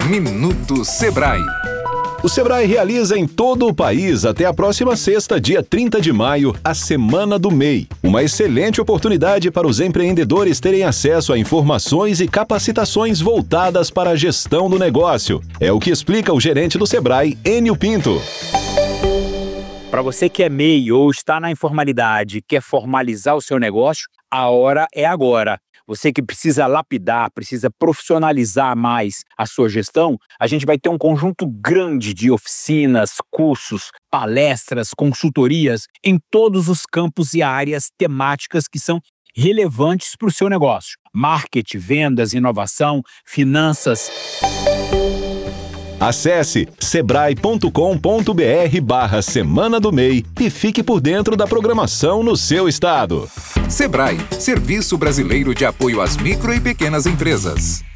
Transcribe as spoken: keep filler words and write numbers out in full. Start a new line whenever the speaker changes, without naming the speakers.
Minuto Sebrae.
O Sebrae realiza em todo o país, até a próxima sexta, dia trinta de maio, a Semana do M E I. Uma excelente oportunidade para os empreendedores terem acesso a informações e capacitações voltadas para a gestão do negócio. É o que explica o gerente do Sebrae, Enio Pinto.
Para você que é M E I ou está na informalidade, quer formalizar o seu negócio, a hora é agora. Você que precisa lapidar, precisa profissionalizar mais a sua gestão, a gente vai ter um conjunto grande de oficinas, cursos, palestras, consultorias em todos os campos e áreas temáticas que são relevantes para o seu negócio. Marketing, vendas, inovação, finanças.
Acesse sebrae ponto com ponto br barra Semana do M E I e fique por dentro da programação no seu estado.
Sebrae, Serviço Brasileiro de Apoio às Micro e Pequenas Empresas.